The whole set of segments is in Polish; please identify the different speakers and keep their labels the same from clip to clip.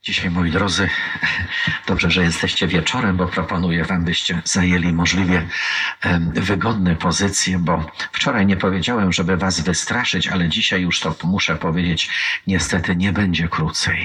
Speaker 1: Dzisiaj, moi drodzy, dobrze, że jesteście wieczorem, bo proponuję wam, byście zajęli możliwie wygodne pozycje, bo wczoraj nie powiedziałem, żeby was wystraszyć, ale dzisiaj już to muszę powiedzieć, niestety nie będzie krócej.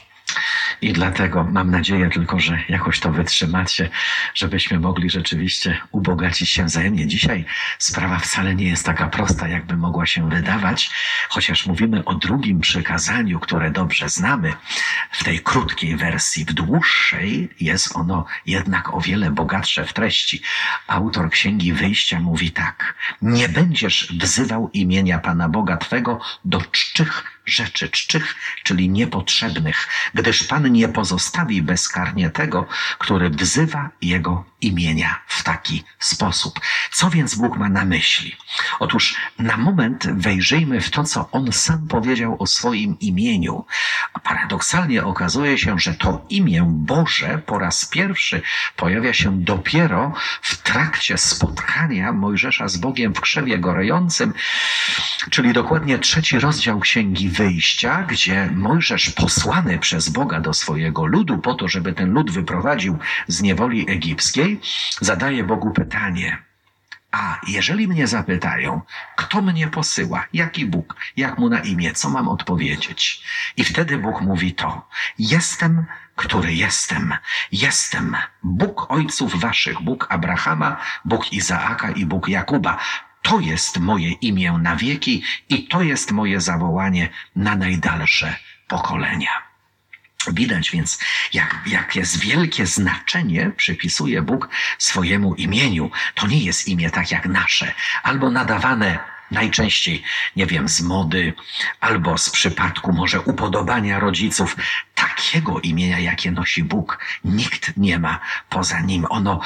Speaker 1: I dlatego mam nadzieję tylko, że jakoś to wytrzymacie, żebyśmy mogli rzeczywiście ubogacić się wzajemnie. Dzisiaj sprawa wcale nie jest taka prosta, jakby mogła się wydawać, chociaż mówimy o drugim przykazaniu, które dobrze znamy. W tej krótkiej wersji, w dłuższej jest ono jednak o wiele bogatsze w treści. Autor Księgi Wyjścia mówi tak: nie będziesz wzywał imienia Pana Boga Twego do czczych rzeczy, czczych, czyli niepotrzebnych, gdyż Pan nie pozostawi bezkarnie tego, który wzywa Jego imienia w taki sposób. Co więc Bóg ma na myśli? Otóż na moment wejrzyjmy w to, co On sam powiedział o swoim imieniu. A paradoksalnie okazuje się, że to imię Boże po raz pierwszy pojawia się dopiero w trakcie spotkania Mojżesza z Bogiem w krzewie gorejącym, czyli dokładnie 3 rozdział Księgi Wyjścia, gdzie Mojżesz posłany przez Boga do swojego ludu po to, żeby ten lud wyprowadził z niewoli egipskiej, zadaje Bogu pytanie: a jeżeli mnie zapytają, kto mnie posyła, jaki Bóg, jak mu na imię, co mam odpowiedzieć? I wtedy Bóg mówi to: jestem, który jestem. Jestem Bóg ojców waszych, Bóg Abrahama, Bóg Izaaka i Bóg Jakuba. To jest moje imię na wieki i to jest moje zawołanie na najdalsze pokolenia. Widać więc, jakie wielkie znaczenie przypisuje Bóg swojemu imieniu. To nie jest imię tak jak nasze, albo nadawane najczęściej, nie wiem, z mody, albo z przypadku może upodobania rodziców. Takiego imienia, jakie nosi Bóg, nikt nie ma poza Nim. Ono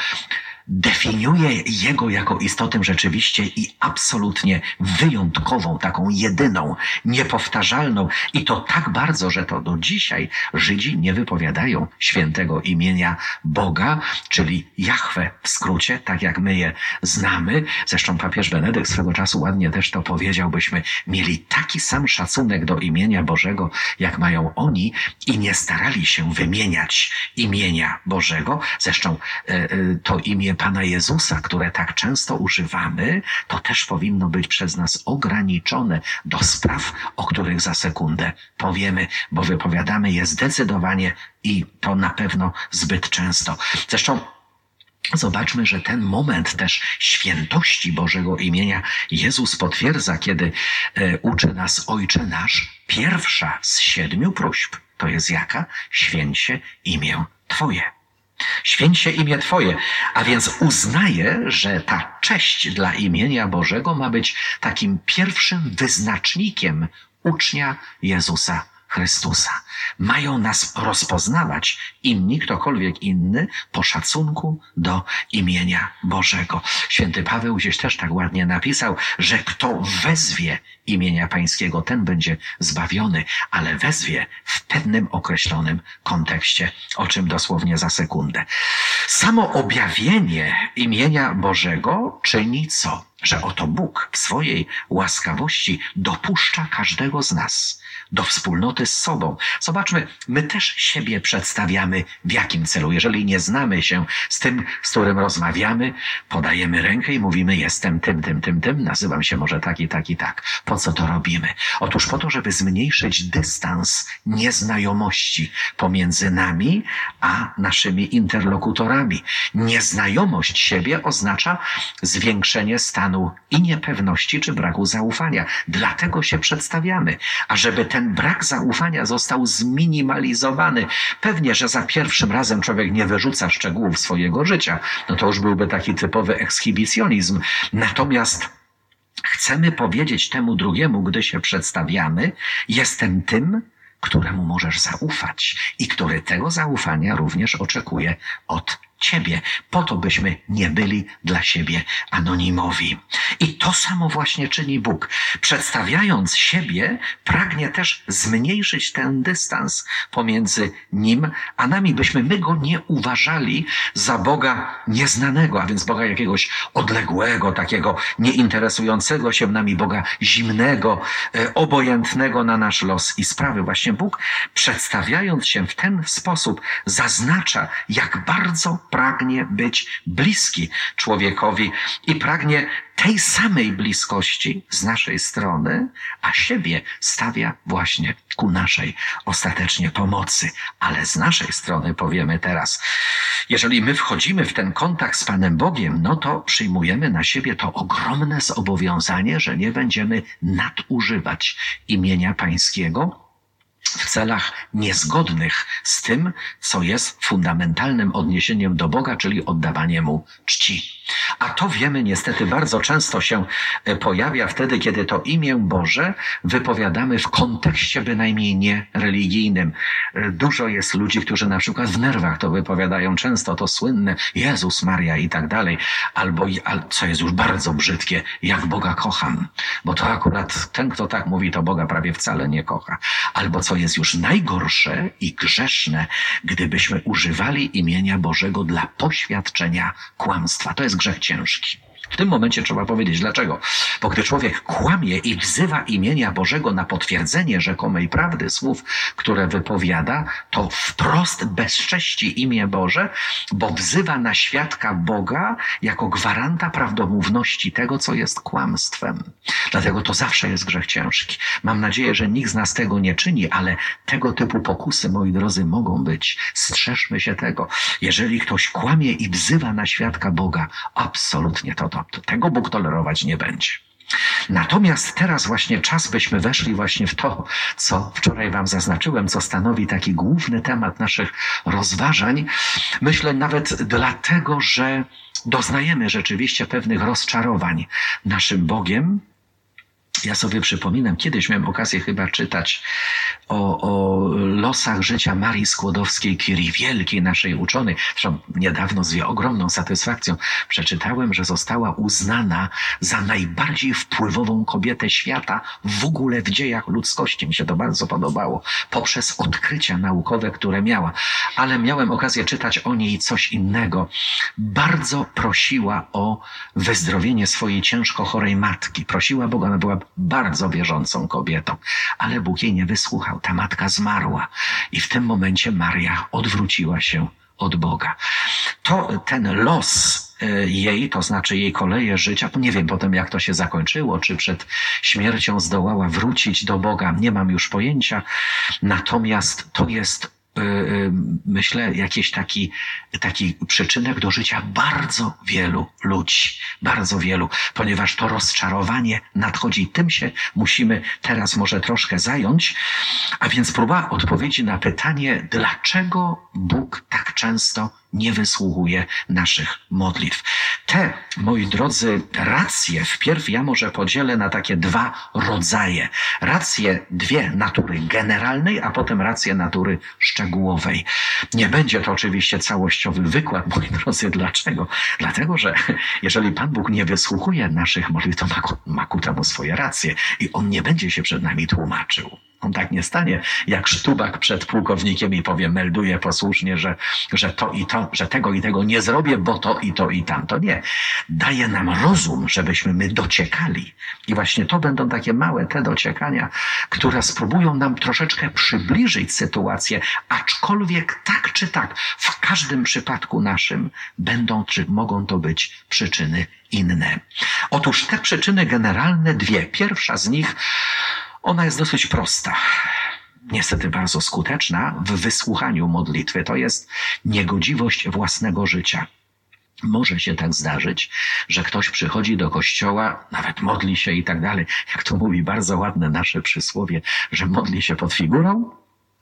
Speaker 1: definiuje Jego jako istotę rzeczywiście i absolutnie wyjątkową, taką jedyną, niepowtarzalną. I to tak bardzo, że to do dzisiaj Żydzi nie wypowiadają świętego imienia Boga, czyli Jahwe w skrócie, tak jak my je znamy. Zresztą papież Benedykt swego czasu ładnie też to powiedział: byśmy mieli taki sam szacunek do imienia Bożego, jak mają oni, i nie starali się wymieniać imienia Bożego. Zresztą to imię Pana Jezusa, które tak często używamy, to też powinno być przez nas ograniczone do spraw, o których za sekundę powiemy, bo wypowiadamy je zdecydowanie i to na pewno zbyt często. Zresztą zobaczmy, że ten moment też świętości Bożego imienia Jezus potwierdza, kiedy uczy nas: Ojcze nasz. Pierwsza z 7 próśb to jest jaka? Święć się imię Twoje. Święć się imię Twoje, a więc uznaje, że ta cześć dla imienia Bożego ma być takim pierwszym wyznacznikiem ucznia Jezusa Chrystusa. Mają nas rozpoznawać inni, ktokolwiek inny, po szacunku do imienia Bożego. Święty Paweł gdzieś też tak ładnie napisał, że kto wezwie imienia Pańskiego, ten będzie zbawiony, ale wezwie w pewnym określonym kontekście, o czym dosłownie za sekundę. Samo objawienie imienia Bożego czyni co? Że oto Bóg w swojej łaskawości dopuszcza każdego z nas do wspólnoty z sobą. Zobaczmy, my też siebie przedstawiamy w jakim celu. Jeżeli nie znamy się z tym, z którym rozmawiamy, podajemy rękę i mówimy: jestem tym, nazywam się może tak i tak i tak. Po co to robimy? Otóż po to, żeby zmniejszyć dystans nieznajomości pomiędzy nami a naszymi interlokutorami. Nieznajomość siebie oznacza zwiększenie stanu i niepewności czy braku zaufania. Dlatego się przedstawiamy. A żeby ten brak zaufania został zminimalizowany, pewnie, że za pierwszym razem człowiek nie wyrzuca szczegółów swojego życia, no to już byłby taki typowy ekshibicjonizm. Natomiast chcemy powiedzieć temu drugiemu, gdy się przedstawiamy: jestem tym, któremu możesz zaufać i który tego zaufania również oczekuje od Ciebie, po to byśmy nie byli dla siebie anonimowi. I to samo właśnie czyni Bóg. Przedstawiając siebie, pragnie też zmniejszyć ten dystans pomiędzy Nim a nami, byśmy my Go nie uważali za Boga nieznanego, a więc Boga jakiegoś odległego, takiego nieinteresującego się nami, Boga zimnego, obojętnego na nasz los i sprawy. Właśnie Bóg, przedstawiając się w ten sposób, zaznacza, jak bardzo pragnie być bliski człowiekowi i pragnie tej samej bliskości z naszej strony, a siebie stawia właśnie ku naszej ostatecznie pomocy. Ale z naszej strony powiemy teraz, jeżeli my wchodzimy w ten kontakt z Panem Bogiem, no to przyjmujemy na siebie to ogromne zobowiązanie, że nie będziemy nadużywać imienia Pańskiego w celach niezgodnych z tym, co jest fundamentalnym odniesieniem do Boga, czyli oddawanie Mu czci. A to wiemy niestety bardzo często się pojawia wtedy, kiedy to imię Boże wypowiadamy w kontekście bynajmniej niereligijnym. Dużo jest ludzi, którzy na przykład w nerwach to wypowiadają często, to słynne Jezus, Maria i tak dalej, albo co jest już bardzo brzydkie, jak Boga kocham, bo to akurat ten, kto tak mówi, to Boga prawie wcale nie kocha. Albo co jest już najgorsze i grzeszne, gdybyśmy używali imienia Bożego dla poświadczenia kłamstwa. To jest grzech ciężki. W tym momencie trzeba powiedzieć dlaczego. Bo gdy człowiek kłamie i wzywa imienia Bożego na potwierdzenie rzekomej prawdy słów, które wypowiada, to wprost bezcześci imię Boże, bo wzywa na świadka Boga jako gwaranta prawdomówności tego, co jest kłamstwem. Dlatego to zawsze jest grzech ciężki. Mam nadzieję, że nikt z nas tego nie czyni, ale tego typu pokusy, moi drodzy, mogą być. Strzeżmy się tego. Jeżeli ktoś kłamie i wzywa na świadka Boga, absolutnie tego Bóg tolerować nie będzie. Natomiast teraz właśnie czas, byśmy weszli właśnie w to, co wczoraj wam zaznaczyłem, co stanowi taki główny temat naszych rozważań. Myślę nawet dlatego, że doznajemy rzeczywiście pewnych rozczarowań naszym Bogiem. Ja sobie przypominam, kiedyś miałem okazję chyba czytać o losach życia Marii Skłodowskiej-Curie, wielkiej naszej uczonej. Zresztą niedawno z ogromną satysfakcją przeczytałem, że została uznana za najbardziej wpływową kobietę świata w ogóle w dziejach ludzkości. Mi się to bardzo podobało, poprzez odkrycia naukowe, które miała. Ale miałem okazję czytać o niej coś innego. Bardzo prosiła o wyzdrowienie swojej ciężko chorej matki. Prosiła Boga, ona była bardzo wierzącą kobietą, ale Bóg jej nie wysłuchał. Ta matka zmarła i w tym momencie Maria odwróciła się od Boga. Ten los jej, to znaczy jej koleje życia, nie wiem potem jak to się zakończyło, czy przed śmiercią zdołała wrócić do Boga, nie mam już pojęcia, natomiast to jest myślę, jakiś taki przyczynek do życia bardzo wielu ludzi, bardzo wielu, ponieważ to rozczarowanie nadchodzi. Tym się musimy teraz może troszkę zająć, a więc próba odpowiedzi na pytanie, dlaczego Bóg tak często nie wysłuchuje naszych modlitw. Te, moi drodzy, racje wpierw ja może podzielę na takie dwa rodzaje. Racje dwie natury generalnej, a potem racje natury szczegółowej. Nie będzie to oczywiście całościowy wykład, moi drodzy. Dlaczego? Dlatego, że jeżeli Pan Bóg nie wysłuchuje naszych modlitw, to ma ku temu swoje racje i On nie będzie się przed nami tłumaczył. On tak nie stanie jak sztubak przed pułkownikiem i powie, melduje posłusznie, że to i to, że tego i tego nie zrobię, bo to i tamto. Nie. Daje nam rozum, żebyśmy my dociekali. I właśnie to będą takie małe te dociekania, które spróbują nam troszeczkę przybliżyć sytuację, aczkolwiek tak czy tak, w każdym przypadku naszym będą czy mogą to być przyczyny inne. Otóż te przyczyny generalne dwie. Pierwsza z nich, ona jest dosyć prosta, niestety bardzo skuteczna w wysłuchaniu modlitwy. To jest niegodziwość własnego życia. Może się tak zdarzyć, że ktoś przychodzi do kościoła, nawet modli się i tak dalej. Jak to mówi bardzo ładne nasze przysłowie, że modli się pod figurą,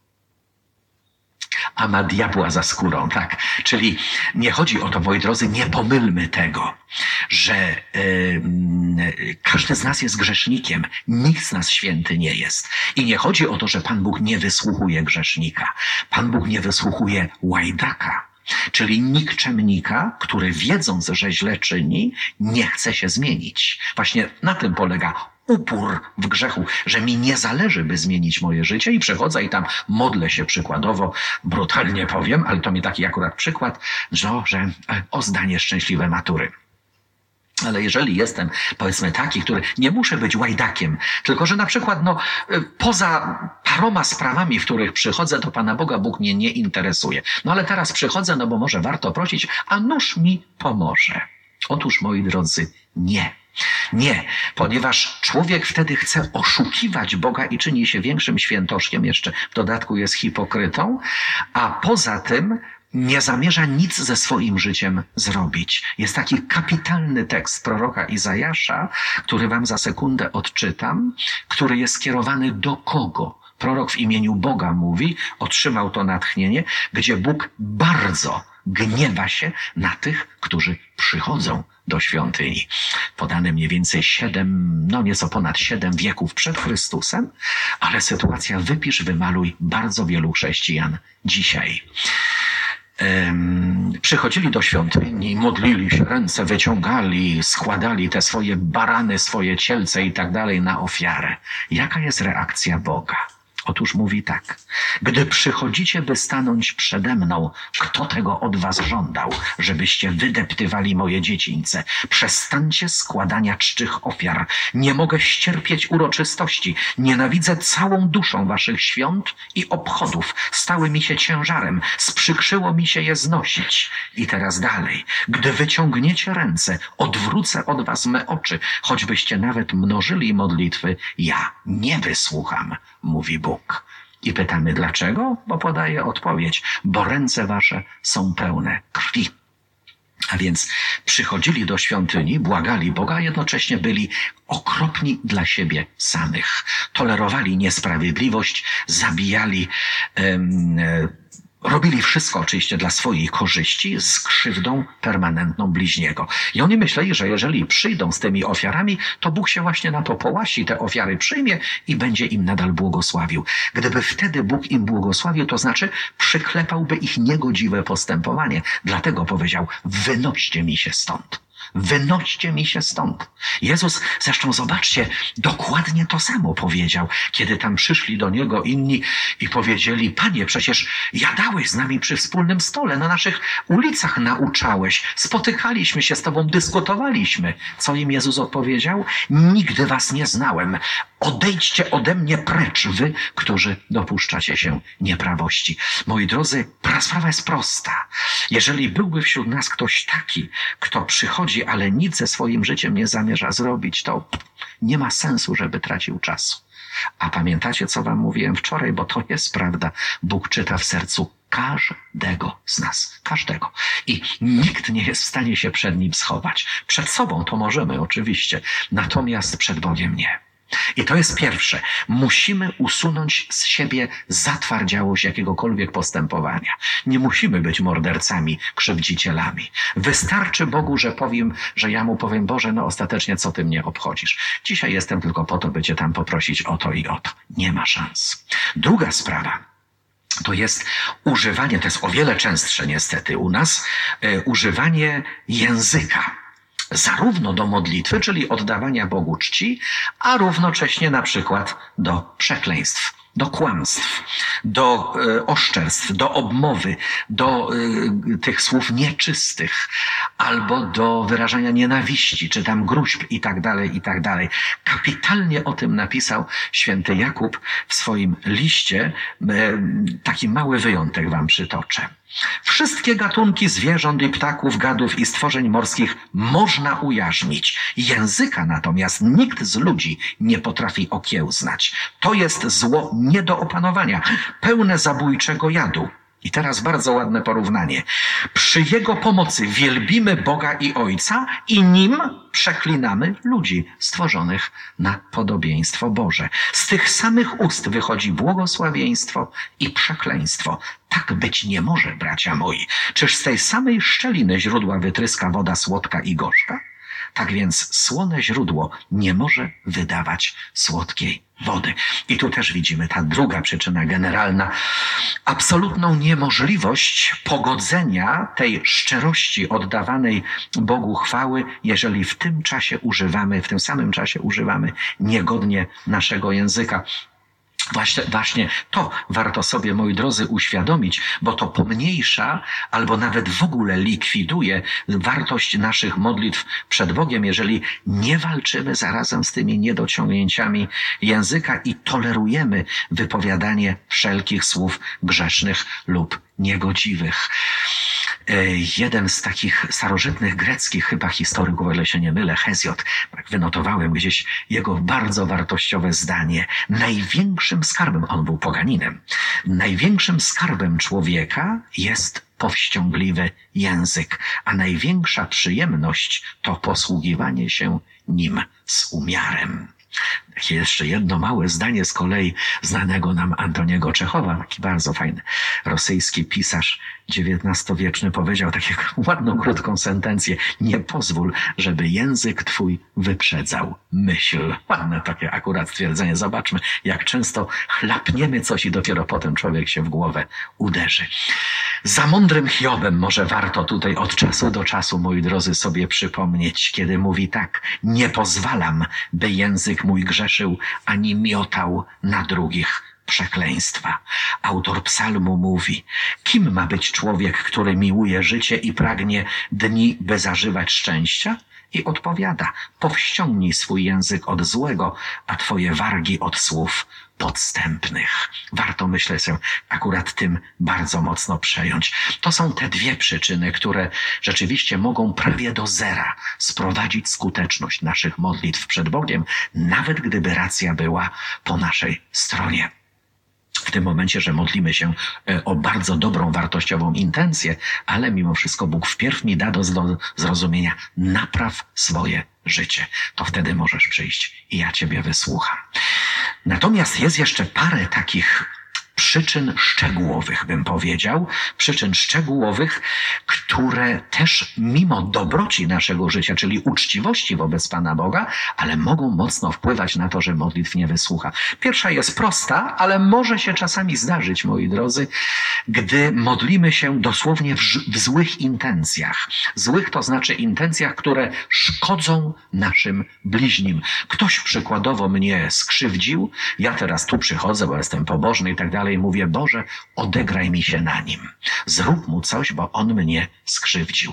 Speaker 1: a ma diabła za skórą, tak? Czyli nie chodzi o to, moi drodzy, nie pomylmy tego, że każdy z nas jest grzesznikiem, nikt z nas święty nie jest. I nie chodzi o to, że Pan Bóg nie wysłuchuje grzesznika. Pan Bóg nie wysłuchuje łajdaka. czyli nikczemnika, który wiedząc, że źle czyni, nie chce się zmienić. Właśnie na tym polega upór w grzechu, że mi nie zależy, by zmienić moje życie i przychodzę i tam modlę się przykładowo, brutalnie powiem, ale to mi taki akurat przykład, że o zdanie szczęśliwe matury. Ale jeżeli jestem, powiedzmy, taki, który nie muszę być łajdakiem, tylko że na przykład, poza paroma sprawami, w których przychodzę, to Pana Boga Bóg mnie nie interesuje. Ale teraz przychodzę, bo może warto prosić, a nuż mi pomoże. Otóż, moi drodzy, nie. Nie, ponieważ człowiek wtedy chce oszukiwać Boga i czyni się większym świętoszkiem, jeszcze w dodatku jest hipokrytą, a poza tym nie zamierza nic ze swoim życiem zrobić. Jest taki kapitalny tekst proroka Izajasza, który wam za sekundę odczytam, który jest skierowany do kogo? Prorok w imieniu Boga mówi, otrzymał to natchnienie, gdzie Bóg bardzo gniewa się na tych, którzy przychodzą do świątyni. Podane mniej więcej nieco ponad 7 wieków przed Chrystusem, ale sytuacja wypisz, wymaluj bardzo wielu chrześcijan dzisiaj. Przychodzili do świątyni, modlili się, ręce wyciągali, składali te swoje barany, swoje cielce i tak dalej na ofiarę. Jaka jest reakcja Boga? Otóż mówi tak. Gdy przychodzicie, by stanąć przede mną, kto tego od was żądał, żebyście wydeptywali moje dziedzińce? Przestańcie składania czczych ofiar. Nie mogę ścierpieć uroczystości. Nienawidzę całą duszą waszych świąt i obchodów. Stały mi się ciężarem. Sprzykrzyło mi się je znosić. I teraz dalej. Gdy wyciągniecie ręce, odwrócę od was me oczy. Choćbyście nawet mnożyli modlitwy, ja nie wysłucham, mówi Bóg. I pytamy dlaczego? Bo podaje odpowiedź. Bo ręce wasze są pełne krwi. A więc przychodzili do świątyni, błagali Boga, a jednocześnie byli okropni dla siebie samych. Tolerowali niesprawiedliwość, zabijali, robili wszystko oczywiście dla swojej korzyści z krzywdą permanentną bliźniego. I oni myśleli, że jeżeli przyjdą z tymi ofiarami, to Bóg się właśnie na to połasi, te ofiary przyjmie i będzie im nadal błogosławił. Gdyby wtedy Bóg im błogosławił, to znaczy przyklepałby ich niegodziwe postępowanie. Dlatego powiedział, wynoście mi się stąd. Wynoście mi się stąd. Jezus, zresztą zobaczcie, dokładnie to samo powiedział, kiedy tam przyszli do Niego inni i powiedzieli, Panie, przecież jadałeś z nami przy wspólnym stole, na naszych ulicach nauczałeś, spotykaliśmy się z Tobą, dyskutowaliśmy. Co im Jezus odpowiedział? Nigdy was nie znałem. Odejdźcie ode mnie precz, wy, którzy dopuszczacie się nieprawości. Moi drodzy, sprawa jest prosta. Jeżeli byłby wśród nas ktoś taki, kto przychodzi, ale nic ze swoim życiem nie zamierza zrobić, to nie ma sensu, żeby tracił czasu. A pamiętacie, co wam mówiłem wczoraj, bo to jest prawda. Bóg czyta w sercu każdego z nas. Każdego. I nikt nie jest w stanie się przed Nim schować. Przed sobą to możemy oczywiście, natomiast przed Bogiem nie. I to jest pierwsze. Musimy usunąć z siebie zatwardziałość jakiegokolwiek postępowania. Nie musimy być mordercami, krzywdzicielami. Wystarczy Bogu, że ja Mu powiem, Boże, ostatecznie co Ty mnie obchodzisz? Dzisiaj jestem tylko po to, by Cię tam poprosić o to i o to. Nie ma szans. Druga sprawa. To jest używanie, to jest o wiele częstsze niestety u nas, używanie języka. Zarówno do modlitwy, czyli oddawania Bogu czci, a równocześnie na przykład do przekleństw, do kłamstw, do oszczerstw, do obmowy, do tych słów nieczystych, albo do wyrażania nienawiści, czy tam gróźb i tak dalej, i tak dalej. Kapitalnie o tym napisał święty Jakub w swoim liście. Taki mały wyjątek wam przytoczę. Wszystkie gatunki zwierząt i ptaków, gadów i stworzeń morskich można ujarzmić. Języka natomiast nikt z ludzi nie potrafi okiełznać. To jest zło nie do opanowania, pełne zabójczego jadu. I teraz bardzo ładne porównanie. Przy Jego pomocy wielbimy Boga i Ojca i Nim przeklinamy ludzi stworzonych na podobieństwo Boże. Z tych samych ust wychodzi błogosławieństwo i przekleństwo. Tak być nie może, bracia moi. Czyż z tej samej szczeliny źródła wytryska woda słodka i gorzka? Tak więc słone źródło nie może wydawać słodkiej wody. I tu też widzimy ta druga przyczyna generalna. Absolutną niemożliwość pogodzenia tej szczerości oddawanej Bogu chwały, jeżeli w tym samym czasie używamy niegodnie naszego języka. Właśnie to warto sobie, moi drodzy, uświadomić, bo to pomniejsza albo nawet w ogóle likwiduje wartość naszych modlitw przed Bogiem, jeżeli nie walczymy zarazem z tymi niedociągnięciami języka i tolerujemy wypowiadanie wszelkich słów grzesznych lub niegodziwych. Jeden z takich starożytnych greckich chyba historyków, o ile się nie mylę, Hezjod, tak wynotowałem gdzieś jego bardzo wartościowe zdanie. Największym skarbem, on był poganinem, największym skarbem człowieka jest powściągliwy język, a największa przyjemność to posługiwanie się nim z umiarem. Jeszcze jedno małe zdanie z kolei znanego nam Antoniego Czechowa, taki bardzo fajny rosyjski pisarz XIX-wieczny, powiedział taką ładną, krótką sentencję: nie pozwól, żeby język twój wyprzedzał myśl. Ładne takie akurat stwierdzenie. Zobaczmy, jak często chlapniemy coś i dopiero potem człowiek się w głowę uderzy. Za mądrym Hiobem może warto tutaj od czasu do czasu, moi drodzy, sobie przypomnieć, kiedy mówi tak: nie pozwalam, by język mój grzeszył, ani miotał na drugich przekleństwa. Autor psalmu mówi: kim ma być człowiek, który miłuje życie i pragnie dni, by zażywać szczęścia? I odpowiada: powściągnij swój język od złego, a twoje wargi od słów podstępnych. Warto, myślę, się akurat tym bardzo mocno przejąć. To są te dwie przyczyny, które rzeczywiście mogą prawie do zera sprowadzić skuteczność naszych modlitw przed Bogiem, nawet gdyby racja była po naszej stronie. W tym momencie, że modlimy się o bardzo dobrą, wartościową intencję, ale mimo wszystko Bóg wpierw mi da do zrozumienia: napraw swoje życie. To wtedy możesz przyjść i ja ciebie wysłucham. Natomiast jest jeszcze parę takich przyczyn szczegółowych, bym powiedział, przyczyn szczegółowych, które też mimo dobroci naszego życia, czyli uczciwości wobec Pana Boga, ale mogą mocno wpływać na to, że modlitw nie wysłucha. Pierwsza jest prosta, ale może się czasami zdarzyć, moi drodzy, gdy modlimy się dosłownie w złych intencjach. Złych to znaczy intencjach, które szkodzą naszym bliźnim. Ktoś przykładowo mnie skrzywdził, ja teraz tu przychodzę, bo jestem pobożny i tak dalej, i mówię: Boże, odegraj mi się na nim. Zrób mu coś, bo on mnie skrzywdził.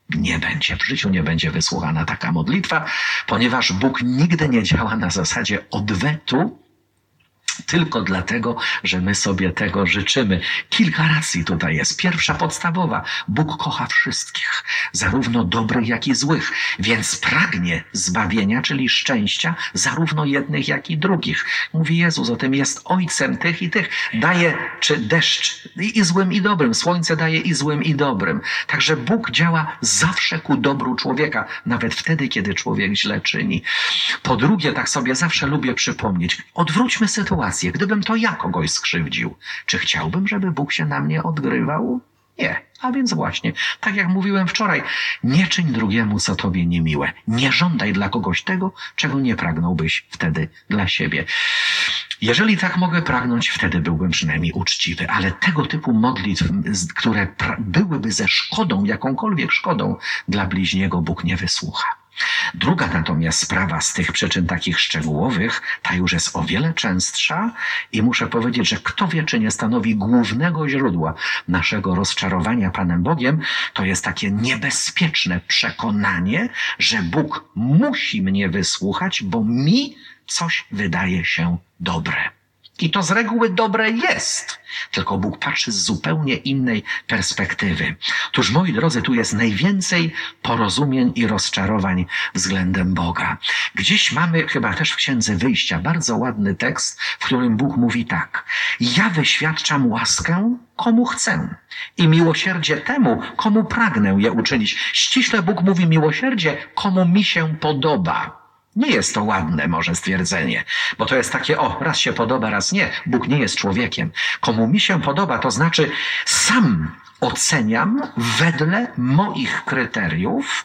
Speaker 1: W życiu nie będzie wysłuchana taka modlitwa, ponieważ Bóg nigdy nie działa na zasadzie odwetu, tylko dlatego, że my sobie tego życzymy. Kilka racji tutaj jest. Pierwsza, podstawowa: Bóg kocha wszystkich, zarówno dobrych, jak i złych, więc pragnie zbawienia, czyli szczęścia, zarówno jednych, jak i drugich. Mówi Jezus o tym: jest ojcem tych i tych. Daje deszcz i złym, i dobrym. Słońce daje i złym, i dobrym. Także Bóg działa zawsze ku dobru człowieka, nawet wtedy, kiedy człowiek źle czyni. Po drugie, tak sobie zawsze lubię przypomnieć: odwróćmy sytuację. Gdybym to ja kogoś skrzywdził, czy chciałbym, żeby Bóg się na mnie odgrywał? Nie. A więc właśnie, tak jak mówiłem wczoraj, nie czyń drugiemu, co tobie niemiłe. Nie żądaj dla kogoś tego, czego nie pragnąłbyś wtedy dla siebie. Jeżeli tak mogę pragnąć, wtedy byłbym przynajmniej uczciwy, ale tego typu modlitw, które byłyby ze szkodą, jakąkolwiek szkodą dla bliźniego, Bóg nie wysłucha. Druga natomiast sprawa z tych przyczyn takich szczegółowych, ta już jest o wiele częstsza i muszę powiedzieć, że kto wie, czy nie stanowi głównego źródła naszego rozczarowania Panem Bogiem, to jest takie niebezpieczne przekonanie, że Bóg musi mnie wysłuchać, bo mi coś wydaje się dobre. I to z reguły dobre jest, tylko Bóg patrzy z zupełnie innej perspektywy. Otóż, moi drodzy, tu jest najwięcej porozumień i rozczarowań względem Boga. Gdzieś mamy, chyba też w Księdze Wyjścia, bardzo ładny tekst, w którym Bóg mówi tak: ja wyświadczam łaskę, komu chcę, i miłosierdzie temu, komu pragnę je uczynić. Ściśle Bóg mówi miłosierdzie, komu mi się podoba. Nie jest to ładne może stwierdzenie, bo to jest takie: raz się podoba, raz nie. Bóg nie jest człowiekiem. Komu mi się podoba, to znaczy sam oceniam wedle moich kryteriów,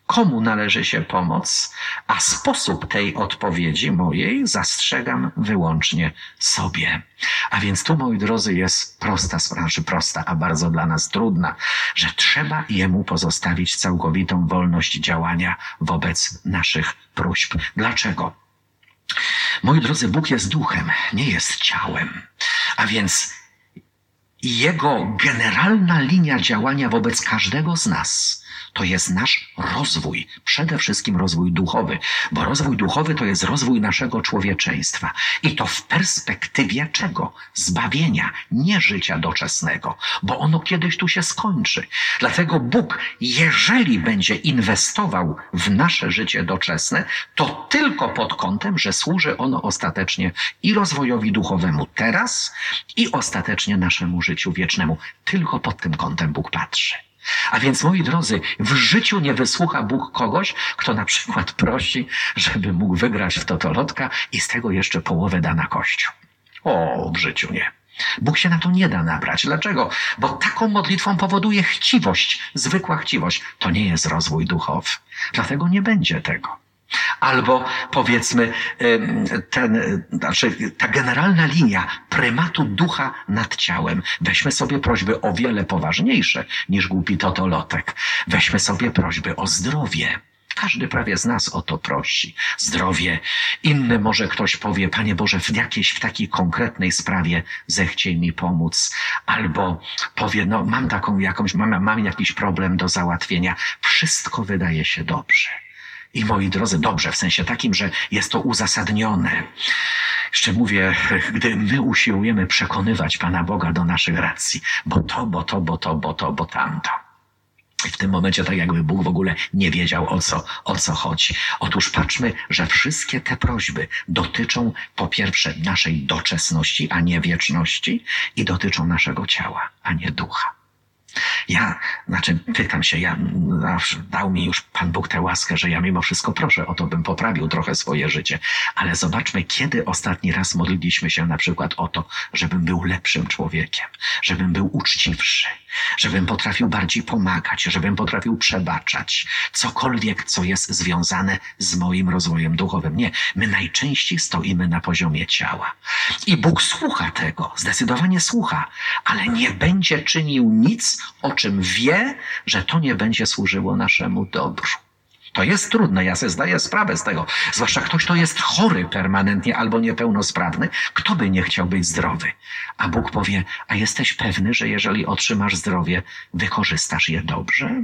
Speaker 1: komu należy się pomoc, a sposób tej odpowiedzi mojej zastrzegam wyłącznie sobie. A więc tu, moi drodzy, jest prosta sprawa, prosta, a bardzo dla nas trudna, że trzeba Jemu pozostawić całkowitą wolność działania wobec naszych próśb. Dlaczego? Moi drodzy, Bóg jest duchem, nie jest ciałem. A więc Jego generalna linia działania wobec każdego z nas to jest nasz rozwój, przede wszystkim rozwój duchowy, bo rozwój duchowy to jest rozwój naszego człowieczeństwa. I to w perspektywie czego? Zbawienia, nie życia doczesnego, bo ono kiedyś tu się skończy. Dlatego Bóg, jeżeli będzie inwestował w nasze życie doczesne, to tylko pod kątem, że służy ono ostatecznie i rozwojowi duchowemu teraz, i ostatecznie naszemu życiu wiecznemu. Tylko pod tym kątem Bóg patrzy. A więc, moi drodzy, w życiu nie wysłucha Bóg kogoś, kto na przykład prosi, żeby mógł wygrać w totolotka i z tego jeszcze połowę da na Kościół. O, w życiu nie. Bóg się na to nie da nabrać. Dlaczego? Bo taką modlitwą powoduje chciwość, zwykła chciwość. To nie jest rozwój duchowy. Dlatego nie będzie tego. Albo powiedzmy ta generalna linia prymatu ducha nad ciałem. Weźmy sobie prośby o wiele poważniejsze niż głupi totolotek. Weźmy sobie prośby o zdrowie. Każdy prawie z nas o to prosi. Zdrowie. Inny może ktoś powie, Panie Boże, w takiej konkretnej sprawie zechciej mi pomóc. Albo powie, no mam jakiś problem do załatwienia. Wszystko wydaje się dobrze. I moi drodzy, dobrze w sensie takim, że jest to uzasadnione. Jeszcze mówię, gdy my usiłujemy przekonywać Pana Boga do naszych racji, bo tamto. I w tym momencie tak jakby Bóg w ogóle nie wiedział o co chodzi. Otóż patrzmy, że wszystkie te prośby dotyczą po pierwsze naszej doczesności, a nie wieczności i dotyczą naszego ciała, a nie ducha. Pytam się, dał mi już Pan Bóg tę łaskę, że ja mimo wszystko proszę o to, bym poprawił trochę swoje życie. Ale zobaczmy, kiedy ostatni raz modliliśmy się na przykład o to, żebym był lepszym człowiekiem, żebym był uczciwszy, żebym potrafił bardziej pomagać, żebym potrafił przebaczać. Cokolwiek, co jest związane z moim rozwojem duchowym. Nie, my najczęściej stoimy na poziomie ciała. I Bóg słucha tego, zdecydowanie słucha, ale nie będzie czynił nic, o czym wie, że to nie będzie służyło naszemu dobru. To jest trudne, ja sobie zdaję sprawę z tego. Zwłaszcza ktoś, kto jest chory permanentnie albo niepełnosprawny, kto by nie chciał być zdrowy? A Bóg powie, a jesteś pewny, że jeżeli otrzymasz zdrowie, wykorzystasz je dobrze?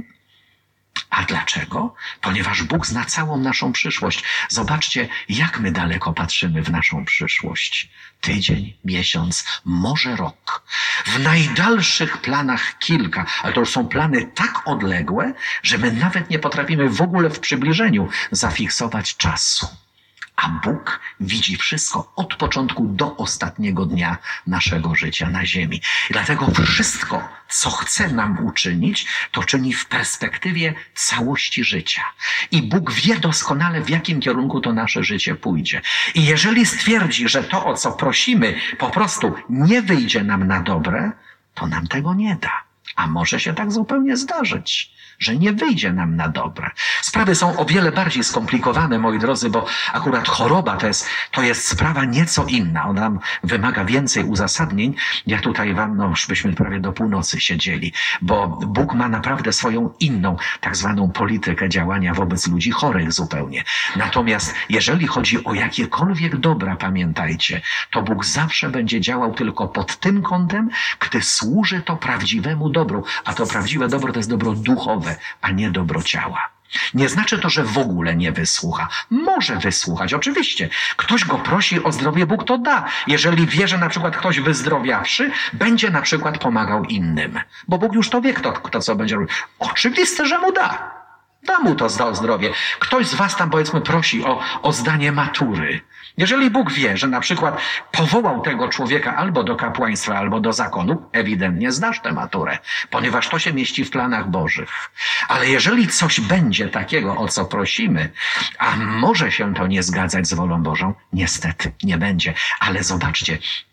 Speaker 1: A dlaczego? Ponieważ Bóg zna całą naszą przyszłość. Zobaczcie, jak my daleko patrzymy w naszą przyszłość. Tydzień, miesiąc, może rok. W najdalszych planach kilka, ale to już są plany tak odległe, że my nawet nie potrafimy w ogóle w przybliżeniu zafiksować czasu. A Bóg widzi wszystko od początku do ostatniego dnia naszego życia na ziemi. I dlatego wszystko, co chce nam uczynić, to czyni w perspektywie całości życia. I Bóg wie doskonale, w jakim kierunku to nasze życie pójdzie. I jeżeli stwierdzi, że to, o co prosimy, po prostu nie wyjdzie nam na dobre, to nam tego nie da. A może się tak zupełnie zdarzyć, że nie wyjdzie nam na dobre. Sprawy są o wiele bardziej skomplikowane, moi drodzy, bo akurat choroba to jest sprawa nieco inna. Ona wymaga więcej uzasadnień. Ja tutaj już byśmy prawie do północy siedzieli, bo Bóg ma naprawdę swoją inną, tak zwaną politykę działania wobec ludzi chorych zupełnie. Natomiast jeżeli chodzi o jakiekolwiek dobra, pamiętajcie, to Bóg zawsze będzie działał tylko pod tym kątem, gdy służy to prawdziwemu dobru. A to prawdziwe dobro to jest dobro duchowe, a nie dobro ciała. Nie znaczy to, że w ogóle nie wysłucha. Może wysłuchać, oczywiście. Ktoś go prosi o zdrowie, Bóg to da. Jeżeli wie, że na przykład ktoś wyzdrowiawszy, będzie na przykład pomagał innym. Bo Bóg już to wie, kto co będzie robił. Oczywiste, że mu da. Da mu to zdrowie. Ktoś z was tam, powiedzmy, prosi o zdanie matury. Jeżeli Bóg wie, że na przykład powołał tego człowieka albo do kapłaństwa, albo do zakonu, ewidentnie zdasz tę maturę, ponieważ to się mieści w planach Bożych. Ale jeżeli coś będzie takiego, o co prosimy, a może się to nie zgadzać z wolą Bożą, niestety nie będzie. Ale zobaczcie,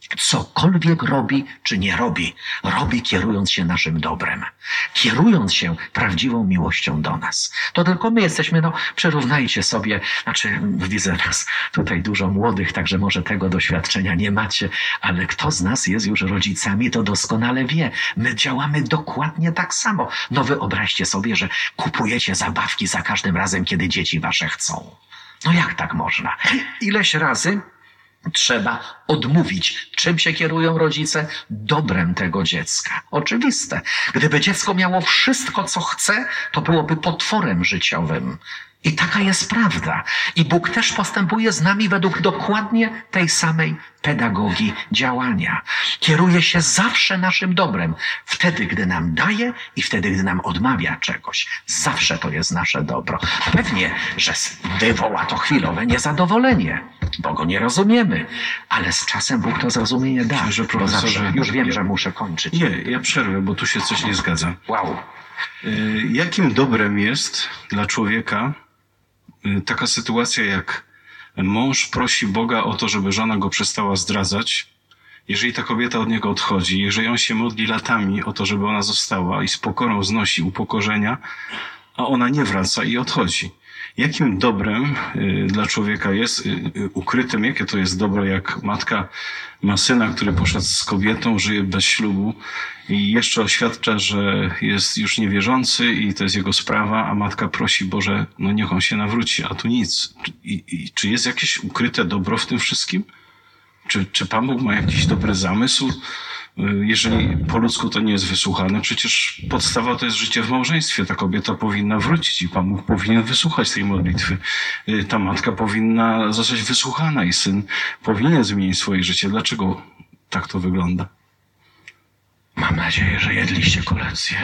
Speaker 1: cokolwiek robi czy nie robi, robi kierując się naszym dobrem, kierując się prawdziwą miłością do nas. To tylko my jesteśmy, przyrównajcie sobie, widzę was tutaj dużo młodych, także może tego doświadczenia nie macie, ale kto z nas jest już rodzicami, to doskonale wie. My działamy dokładnie tak samo. Wyobraźcie sobie, że kupujecie zabawki za każdym razem, kiedy dzieci wasze chcą. Jak tak można? Ileś razy trzeba odmówić. Czym się kierują rodzice? Dobrem tego dziecka. Oczywiste. Gdyby dziecko miało wszystko, co chce, to byłoby potworem życiowym. I taka jest prawda. I Bóg też postępuje z nami według dokładnie tej samej pedagogii działania. Kieruje się zawsze naszym dobrem. Wtedy, gdy nam daje i wtedy, gdy nam odmawia czegoś. Zawsze to jest nasze dobro. Pewnie, że wywoła to chwilowe niezadowolenie, bo go nie rozumiemy. Ale z czasem Bóg to zrozumienie da.
Speaker 2: Księże profesorze,
Speaker 1: już wiem, że muszę kończyć.
Speaker 2: Nie, ja przerwę, bo tu się coś nie zgadza.
Speaker 1: Wow.
Speaker 2: Jakim dobrem jest dla człowieka taka sytuacja, jak mąż prosi Boga o to, żeby żona go przestała zdradzać, jeżeli ta kobieta od niego odchodzi, jeżeli on się modli latami o to, żeby ona została i z pokorą znosi upokorzenia, a ona nie wraca i odchodzi. Jakim dobrem dla człowieka jest, ukrytym, jakie to jest dobro, jak matka ma syna, który poszedł z kobietą, żyje bez ślubu i jeszcze oświadcza, że jest już niewierzący i to jest jego sprawa, a matka prosi, Boże, niech on się nawróci, a tu nic. Czy jest jakieś ukryte dobro w tym wszystkim? Czy Pan Bóg ma jakiś dobry zamysł? Jeżeli po ludzku to nie jest wysłuchane, przecież podstawa to jest życie w małżeństwie. Ta kobieta powinna wrócić i Pan Bóg powinien wysłuchać tej modlitwy. Ta matka powinna zostać wysłuchana i syn powinien zmienić swoje życie. Dlaczego tak to wygląda?
Speaker 1: Mam nadzieję, że jedliście kolację.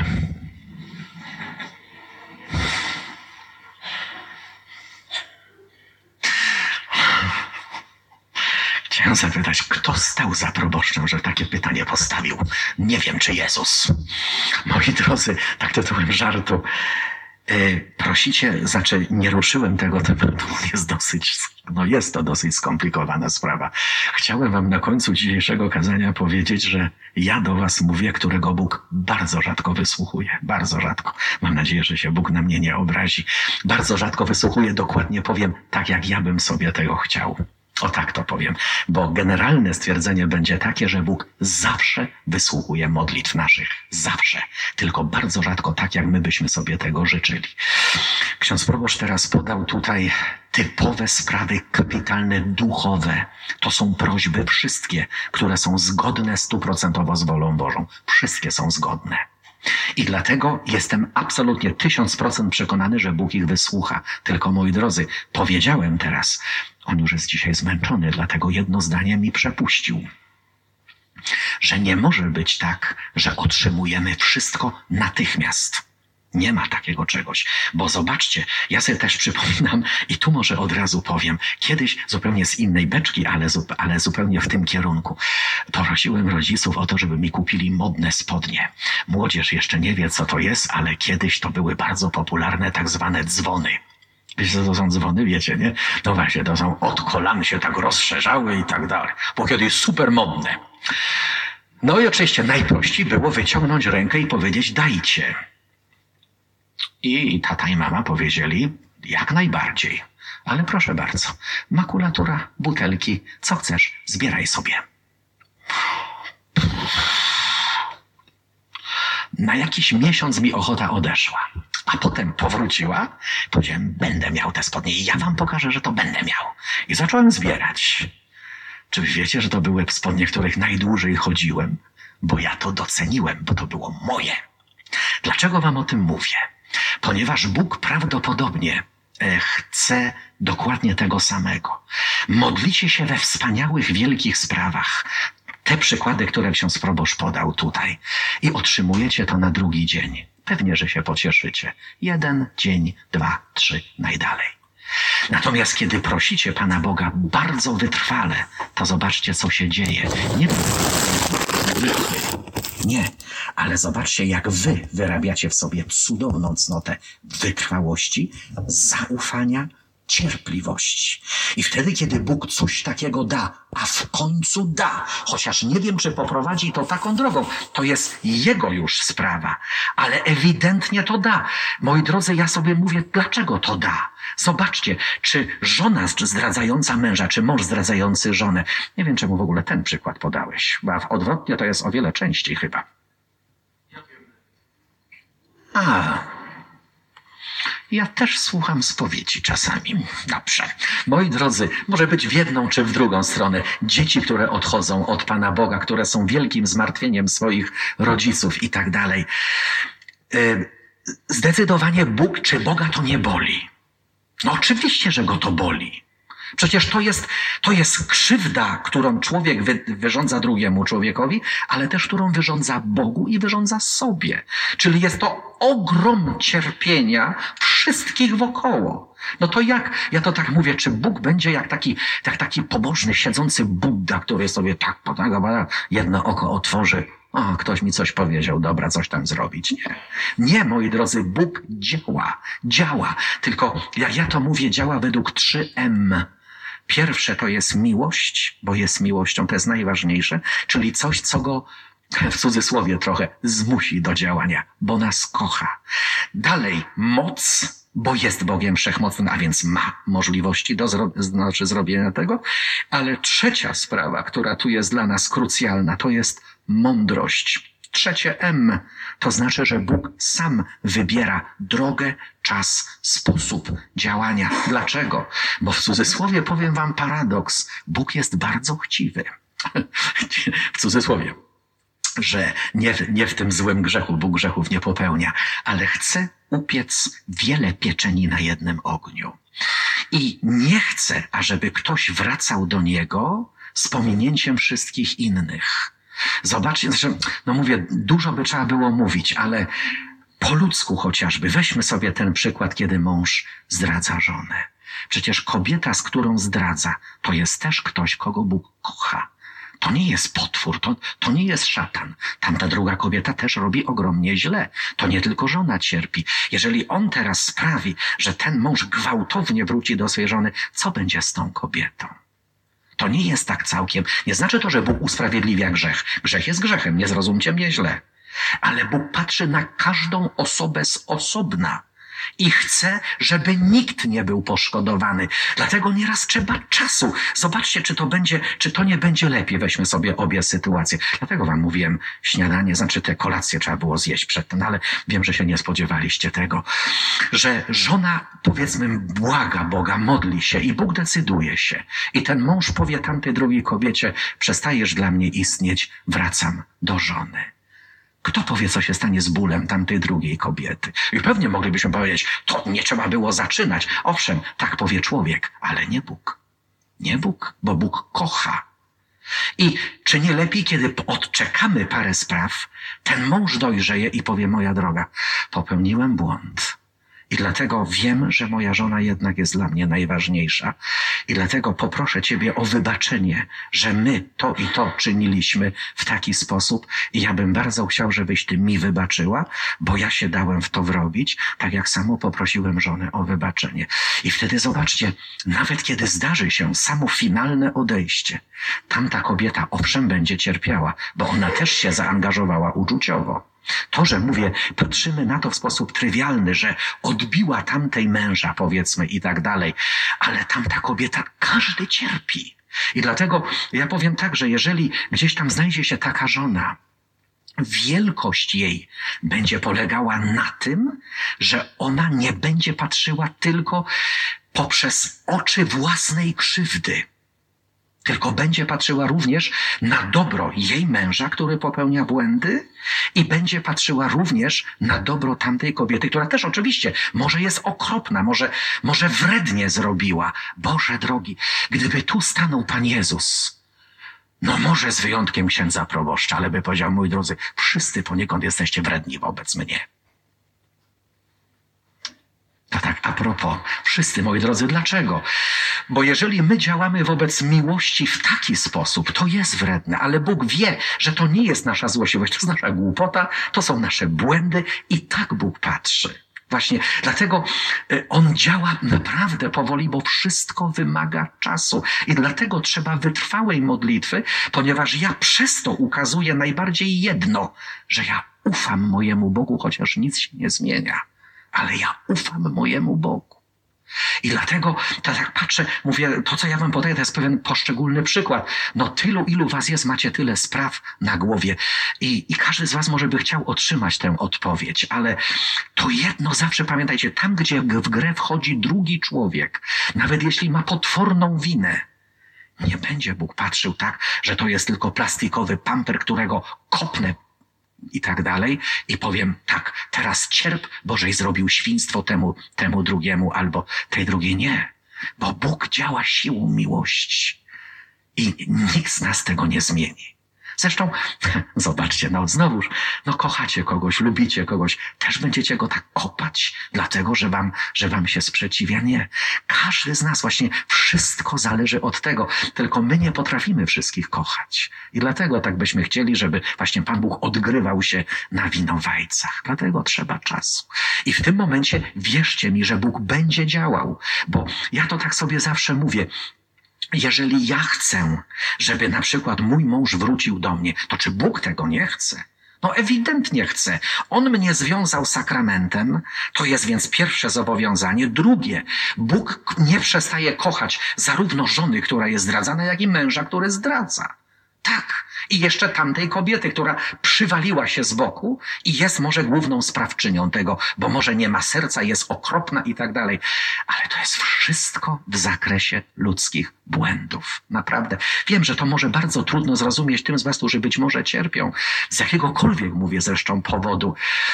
Speaker 1: Chciałem zapytać, kto stał za proboszczem, że takie pytanie postawił? Nie wiem, czy Jezus. Moi drodzy, tak tytułem żartu. Prosicie, nie ruszyłem tego tematu, jest to dosyć skomplikowana sprawa. Chciałem wam na końcu dzisiejszego kazania powiedzieć, że ja do was mówię, którego Bóg bardzo rzadko wysłuchuje. Bardzo rzadko. Mam nadzieję, że się Bóg na mnie nie obrazi. Bardzo rzadko wysłuchuje, dokładnie powiem, tak jak ja bym sobie tego chciał. O tak to powiem, bo generalne stwierdzenie będzie takie, że Bóg zawsze wysłuchuje modlitw naszych. Zawsze. Tylko bardzo rzadko tak, jak my byśmy sobie tego życzyli. Ksiądz proboszcz teraz podał tutaj typowe sprawy kapitalne, duchowe. To są prośby wszystkie, które są zgodne 100% z wolą Bożą. Wszystkie są zgodne. I dlatego jestem absolutnie 1000% przekonany, że Bóg ich wysłucha. Tylko, moi drodzy, powiedziałem teraz, on już jest dzisiaj zmęczony, dlatego jedno zdanie mi przepuścił. Że nie może być tak, że otrzymujemy wszystko natychmiast. Nie ma takiego czegoś, bo zobaczcie, ja sobie też przypominam i tu może od razu powiem, kiedyś zupełnie z innej beczki, ale zupełnie w tym kierunku. Prosiłem rodziców o to, żeby mi kupili modne spodnie. Młodzież jeszcze nie wie, co to jest, ale kiedyś to były bardzo popularne tak zwane dzwony. Wiecie, co to są dzwony? Wiecie, nie? No właśnie, to są od kolan się tak rozszerzały i tak dalej. Bo kiedyś super modne. No i oczywiście najprościej było wyciągnąć rękę i powiedzieć dajcie. I tata i mama powiedzieli, jak najbardziej. Ale proszę bardzo, makulatura, butelki, co chcesz, zbieraj sobie. Na jakiś miesiąc mi ochota odeszła, a potem powróciła. Powiedziałem, będę miał te spodnie i ja wam pokażę, że to będę miał. I zacząłem zbierać. Czy wy wiecie, że to były spodnie, w których najdłużej chodziłem? Bo ja to doceniłem, bo to było moje. Dlaczego wam o tym mówię? Ponieważ Bóg prawdopodobnie chce dokładnie tego samego. Modlicie się we wspaniałych, wielkich sprawach. Te przykłady, które ksiądz proboszcz podał tutaj. I otrzymujecie to na drugi dzień. Pewnie, że się pocieszycie. 1 dzień, 2, 3, najdalej. Natomiast kiedy prosicie Pana Boga bardzo wytrwale, to zobaczcie, co się dzieje. Nie, ale zobaczcie, jak wy wyrabiacie w sobie cudowną cnotę wytrwałości, zaufania, cierpliwości. I wtedy, kiedy Bóg coś takiego da, a w końcu da, chociaż nie wiem, czy poprowadzi to taką drogą, to jest Jego już sprawa, ale ewidentnie to da. Moi drodzy, ja sobie mówię, dlaczego to da? Zobaczcie, czy żona zdradzająca męża, czy mąż zdradzający żonę. Nie wiem, czemu w ogóle ten przykład podałeś, bo odwrotnie to jest o wiele częściej chyba. Ja też słucham spowiedzi czasami. Dobrze. Moi drodzy, może być w jedną czy w drugą stronę. Dzieci, które odchodzą od Pana Boga, które są wielkim zmartwieniem swoich rodziców i tak dalej. Zdecydowanie Bóg czy Boga to nie boli. No oczywiście, że go to boli. Przecież to jest krzywda, którą człowiek wyrządza drugiemu człowiekowi, ale też którą wyrządza Bogu i wyrządza sobie. Czyli jest to ogrom cierpienia wszystkich wokoło. No to ja to tak mówię, czy Bóg będzie jak taki pobożny, siedzący Budda, który sobie tak jedno oko otworzy. O, ktoś mi coś powiedział, dobra, coś tam zrobić. Nie, moi drodzy, Bóg działa. Tylko, jak ja to mówię, działa według 3M. Pierwsze to jest miłość, bo jest miłością, to jest najważniejsze, czyli coś, co go, w cudzysłowie trochę, zmusi do działania, bo nas kocha. Dalej, moc, bo jest Bogiem Wszechmocnym, a więc ma możliwości do zrobienia tego. Ale trzecia sprawa, która tu jest dla nas krucjalna, to jest mądrość. Trzecie M, to znaczy, że Bóg sam wybiera drogę, czas, sposób działania. Dlaczego? Bo w cudzysłowie powiem wam paradoks. Bóg jest bardzo chciwy. W cudzysłowie. Że nie w tym złym grzechu, Bóg grzechów nie popełnia, ale chce upiec wiele pieczeni na jednym ogniu. I nie chce, ażeby ktoś wracał do Niego z pominięciem wszystkich innych. Zobaczcie, no mówię, dużo by trzeba było mówić, ale po ludzku chociażby, weźmy sobie ten przykład, kiedy mąż zdradza żonę. Przecież kobieta, z którą zdradza, to jest też ktoś, kogo Bóg kocha. To nie jest potwór, to nie jest szatan. Tamta druga kobieta też robi ogromnie źle. To nie tylko żona cierpi. Jeżeli on teraz sprawi, że ten mąż gwałtownie wróci do swojej żony, co będzie z tą kobietą? To nie jest tak całkiem. Nie znaczy to, że Bóg usprawiedliwia grzech. Grzech jest grzechem, nie zrozumcie mnie źle. Ale Bóg patrzy na każdą osobę z osobna i chce, żeby nikt nie był poszkodowany. Dlatego nieraz trzeba czasu. Zobaczcie, czy to nie będzie lepiej. Weźmy sobie obie sytuacje. Dlatego wam mówiłem, śniadanie, znaczy te kolacje trzeba było zjeść przedtem, ale wiem, że się nie spodziewaliście tego, że żona, powiedzmy, błaga Boga, modli się i Bóg decyduje się. I ten mąż powie tamtej drugiej kobiecie, przestajesz dla mnie istnieć, wracam do żony. Kto powie, co się stanie z bólem tamtej drugiej kobiety? I pewnie moglibyśmy powiedzieć, to nie trzeba było zaczynać. Owszem, tak powie człowiek, ale nie Bóg. Nie Bóg, bo Bóg kocha. I czy nie lepiej, kiedy odczekamy parę spraw, ten mąż dojrzeje i powie, moja droga, popełniłem błąd. I dlatego wiem, że moja żona jednak jest dla mnie najważniejsza. I dlatego poproszę Ciebie o wybaczenie, że my to i to czyniliśmy w taki sposób. I ja bym bardzo chciał, żebyś Ty mi wybaczyła, bo ja się dałem w to wrobić, tak jak samo poprosiłem żonę o wybaczenie. I wtedy zobaczcie, nawet kiedy zdarzy się samo finalne odejście, tamta kobieta owszem będzie cierpiała, bo ona też się zaangażowała uczuciowo. To, że mówię, patrzymy na to w sposób trywialny, że odbiła tamtej męża, powiedzmy, i tak dalej, ale tamta kobieta, każdy cierpi. I dlatego ja powiem tak, że jeżeli gdzieś tam znajdzie się taka żona, wielkość jej będzie polegała na tym, że ona nie będzie patrzyła tylko poprzez oczy własnej krzywdy, tylko będzie patrzyła również na dobro jej męża, który popełnia błędy, i będzie patrzyła również na dobro tamtej kobiety, która też oczywiście może jest okropna, może wrednie zrobiła. Boże drogi, gdyby tu stanął Pan Jezus, no może z wyjątkiem księdza proboszcza, ale by powiedział, moi drodzy, wszyscy poniekąd jesteście wredni wobec mnie. To tak a propos, wszyscy, moi drodzy, dlaczego? Bo jeżeli my działamy wobec miłości w taki sposób, to jest wredne, ale Bóg wie, że to nie jest nasza złośliwość, to jest nasza głupota, to są nasze błędy i tak Bóg patrzy. Właśnie dlatego on działa naprawdę powoli, bo wszystko wymaga czasu. I dlatego trzeba wytrwałej modlitwy, ponieważ ja przez to ukazuję najbardziej jedno, że ja ufam mojemu Bogu, chociaż nic się nie zmienia. Ale ja ufam mojemu Bogu. I dlatego tak patrzę, mówię, to co ja wam podaję, to jest pewien poszczególny przykład. No tylu, ilu was jest, macie tyle spraw na głowie. I każdy z was może by chciał otrzymać tę odpowiedź, ale to jedno zawsze pamiętajcie, tam gdzie w grę wchodzi drugi człowiek, nawet jeśli ma potworną winę, nie będzie Bóg patrzył tak, że to jest tylko plastikowy pamper, którego kopnę i tak dalej i powiem tak, teraz cierp, bożeś zrobił świństwo temu drugiemu albo tej drugiej. Nie, bo Bóg działa siłą miłości i nikt z nas tego nie zmieni. Zresztą, zobaczcie, znowuż, kochacie kogoś, lubicie kogoś, też będziecie go tak kopać, dlatego, że wam się sprzeciwia. Nie. Każdy z nas właśnie wszystko zależy od tego, tylko my nie potrafimy wszystkich kochać. I dlatego tak byśmy chcieli, żeby właśnie Pan Bóg odgrywał się na winowajcach. Dlatego trzeba czasu. I w tym momencie wierzcie mi, że Bóg będzie działał, bo ja to tak sobie zawsze mówię, jeżeli ja chcę, żeby na przykład mój mąż wrócił do mnie, to czy Bóg tego nie chce? No ewidentnie chce. On mnie związał sakramentem, to jest więc pierwsze zobowiązanie. Drugie, Bóg nie przestaje kochać zarówno żony, która jest zdradzana, jak i męża, który zdradza. Tak. I jeszcze tamtej kobiety, która przywaliła się z boku i jest może główną sprawczynią tego, bo może nie ma serca, jest okropna i tak dalej. Ale to jest wszystko w zakresie ludzkich błędów. Naprawdę. Wiem, że to może bardzo trudno zrozumieć tym z was, którzy być może cierpią. Z jakiegokolwiek, mówię zresztą, powodu.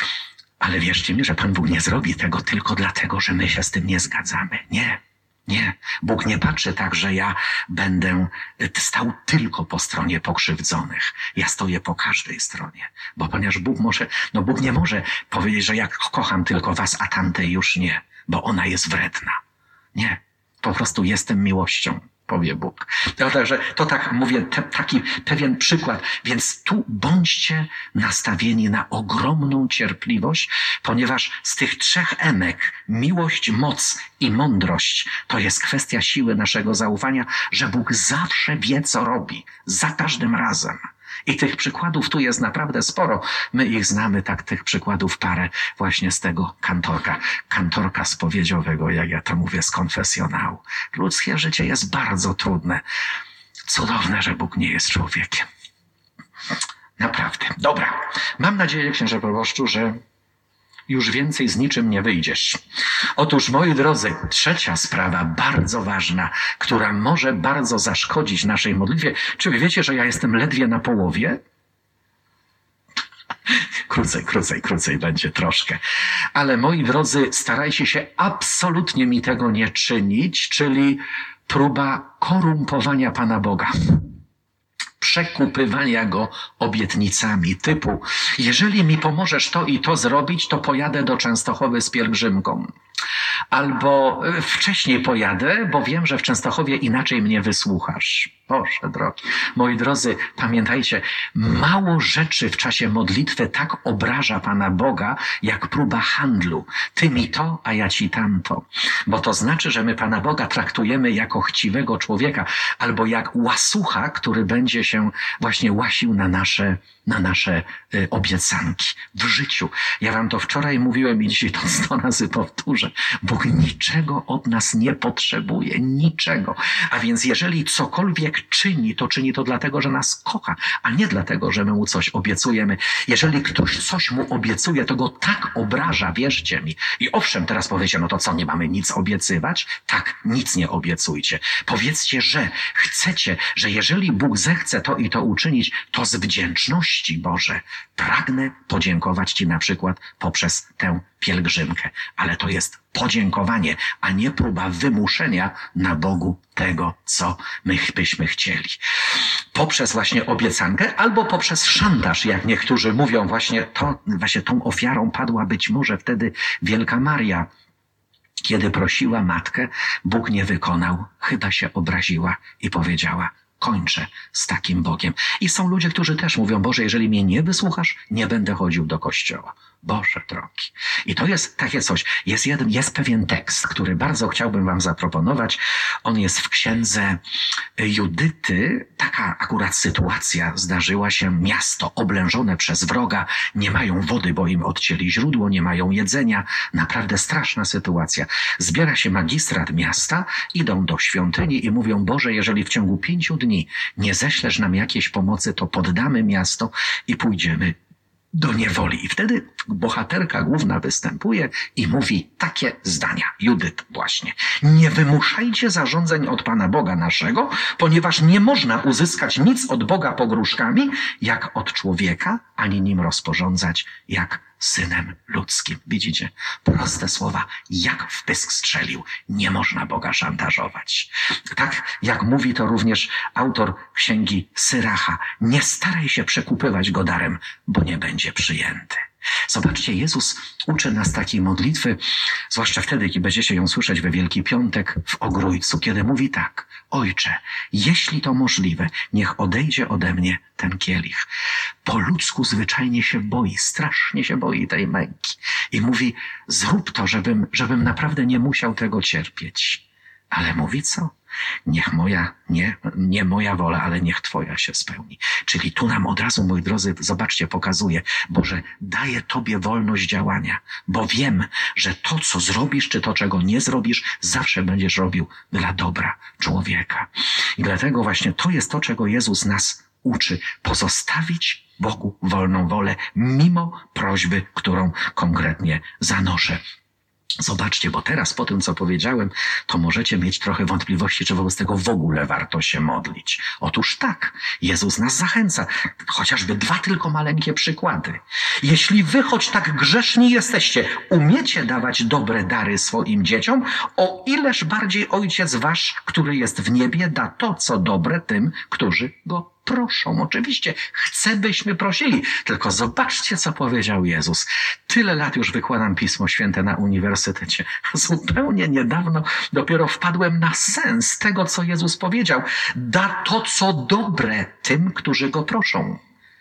Speaker 1: Ale wierzcie mi, że Pan Bóg nie zrobi tego tylko dlatego, że my się z tym nie zgadzamy. Nie. Nie, Bóg nie patrzy tak, że ja będę stał tylko po stronie pokrzywdzonych. Ja stoję po każdej stronie, bo ponieważ Bóg nie może powiedzieć, że ja kocham tylko was, a tamtej już nie, bo ona jest wredna. Nie, po prostu jestem miłością, powie Bóg. Także to tak mówię, taki pewien przykład. Więc tu bądźcie nastawieni na ogromną cierpliwość, ponieważ z tych trzech emek, miłość, moc i mądrość, to jest kwestia siły naszego zaufania, że Bóg zawsze wie, co robi. Za każdym razem. I tych przykładów tu jest naprawdę sporo. My ich znamy, tak, tych przykładów parę właśnie z tego kantorka spowiedziowego, jak ja to mówię, z konfesjonału. Ludzkie życie jest bardzo trudne. Cudowne, że Bóg nie jest człowiekiem. Naprawdę. Dobra. Mam nadzieję, księże proboszczu, że już więcej z niczym nie wyjdziesz. Otóż, moi drodzy, trzecia sprawa, bardzo ważna, która może bardzo zaszkodzić naszej modlitwie. Czy wy wiecie, że ja jestem ledwie na połowie? Krócej będzie troszkę. Ale moi drodzy, starajcie się absolutnie mi tego nie czynić, czyli próba korumpowania Pana Boga. Przekupywania go obietnicami typu, jeżeli mi pomożesz to i to zrobić, to pojadę do Częstochowy z pielgrzymką. Albo wcześniej pojadę, bo wiem, że w Częstochowie inaczej mnie wysłuchasz. Boże drogi. Moi drodzy, pamiętajcie, mało rzeczy w czasie modlitwy tak obraża Pana Boga, jak próba handlu. Ty mi to, a ja ci tamto. Bo to znaczy, że my Pana Boga traktujemy jako chciwego człowieka, albo jak łasucha, który będzie się właśnie łasił na nasze obiecanki w życiu. Ja wam to wczoraj mówiłem i dzisiaj to 100 razy powtórzę. Bóg niczego od nas nie potrzebuje. Niczego. A więc jeżeli cokolwiek czyni to dlatego, że nas kocha, a nie dlatego, że my mu coś obiecujemy. Jeżeli ktoś coś mu obiecuje, to go tak obraża, wierzcie mi. I owszem, teraz powiecie, no to co, nie mamy nic obiecywać? Tak, nic nie obiecujcie. Powiedzcie, że chcecie, że jeżeli Bóg zechce to i to uczynić, to z wdzięczności, Boże, pragnę podziękować Ci na przykład poprzez tę pielgrzymkę. Ale to jest podziękowanie, a nie próba wymuszenia na Bogu tego, co my byśmy chcieli. Poprzez właśnie obiecankę albo poprzez szantaż, jak niektórzy mówią, właśnie tą ofiarą padła być może wtedy Wielka Maria. Kiedy prosiła matkę, Bóg nie wykonał, chyba się obraziła i powiedziała: kończę z takim Bogiem. I są ludzie, którzy też mówią: Boże, jeżeli mnie nie wysłuchasz, nie będę chodził do kościoła. Boże drogi. I to jest takie coś. Jest pewien tekst, który bardzo chciałbym wam zaproponować. On jest w księdze Judyty. Taka akurat sytuacja zdarzyła się. Miasto oblężone przez wroga. Nie mają wody, bo im odcięli źródło. Nie mają jedzenia. Naprawdę straszna sytuacja. Zbiera się magistrat miasta, idą do świątyni i mówią: Boże, jeżeli w ciągu 5 dni nie ześlesz nam jakiejś pomocy, to poddamy miasto i pójdziemy do niewoli. I wtedy bohaterka główna występuje i mówi takie zdania. Judyt właśnie. Nie wymuszajcie zarządzeń od Pana Boga naszego, ponieważ nie można uzyskać nic od Boga pogróżkami, jak od człowieka, ani nim rozporządzać, jak synem ludzkim. Widzicie? Proste słowa, jak w pysk strzelił. Nie można Boga szantażować. Tak jak mówi to również autor księgi Syracha. Nie staraj się przekupywać go darem, bo nie będzie przyjęty. Zobaczcie, Jezus uczy nas takiej modlitwy, zwłaszcza wtedy, kiedy będziecie ją słyszeć we Wielki Piątek w Ogrójcu, kiedy mówi tak: Ojcze, jeśli to możliwe, niech odejdzie ode mnie ten kielich. Po ludzku zwyczajnie się boi, strasznie się boi tej męki. I mówi: zrób to, żebym naprawdę nie musiał tego cierpieć. Ale mówi co? Niech nie moja wola, ale niech Twoja się spełni. Czyli tu nam od razu, moi drodzy, zobaczcie, pokazuje: Boże, daję Tobie wolność działania, bo wiem, że to, co zrobisz, czy to, czego nie zrobisz, zawsze będziesz robił dla dobra człowieka. I dlatego właśnie to jest to, czego Jezus nas uczy. Pozostawić Bogu wolną wolę, mimo prośby, którą konkretnie zanoszę. Zobaczcie, bo teraz po tym, co powiedziałem, to możecie mieć trochę wątpliwości, czy wobec tego w ogóle warto się modlić. Otóż tak, Jezus nas zachęca. Chociażby 2 tylko maleńkie przykłady. Jeśli wy, choć tak grzeszni jesteście, umiecie dawać dobre dary swoim dzieciom, o ileż bardziej Ojciec wasz, który jest w niebie, da to, co dobre tym, którzy go proszą. Oczywiście chce, byśmy prosili. Tylko zobaczcie, co powiedział Jezus. Tyle lat już wykładam Pismo Święte na uniwersytecie. Zupełnie niedawno dopiero wpadłem na sens tego, co Jezus powiedział. Da to, co dobre tym, którzy go proszą.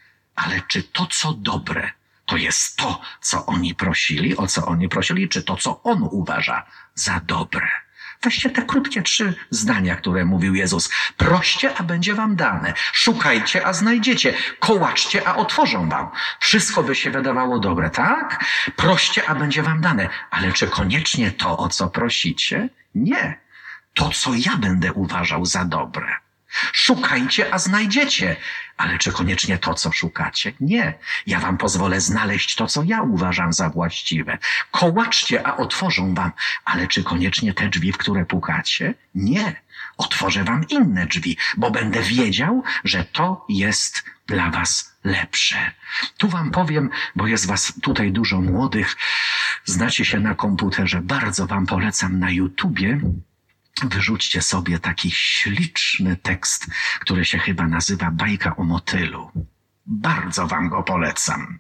Speaker 1: Ale czy to, co dobre, to jest to, co oni prosili, o co oni prosili, czy to, co on uważa za dobre? Weźcie te krótkie 3 zdania, które mówił Jezus. Proście, a będzie wam dane. Szukajcie, a znajdziecie. Kołaczcie, a otworzą wam. Wszystko by się wydawało dobre, tak? Proście, a będzie wam dane. Ale czy koniecznie to, o co prosicie? Nie. To, co ja będę uważał za dobre. Szukajcie, a znajdziecie. Ale czy koniecznie to, co szukacie? Nie. Ja wam pozwolę znaleźć to, co ja uważam za właściwe. Kołaczcie, a otworzą wam. Ale czy koniecznie te drzwi, w które pukacie? Nie. Otworzę wam inne drzwi, bo będę wiedział, że to jest dla was lepsze. Tu wam powiem, bo jest was tutaj dużo młodych, znacie się na komputerze, bardzo wam polecam na YouTubie. Wyrzućcie sobie taki śliczny tekst, który się chyba nazywa Bajka o motylu. Bardzo wam go polecam.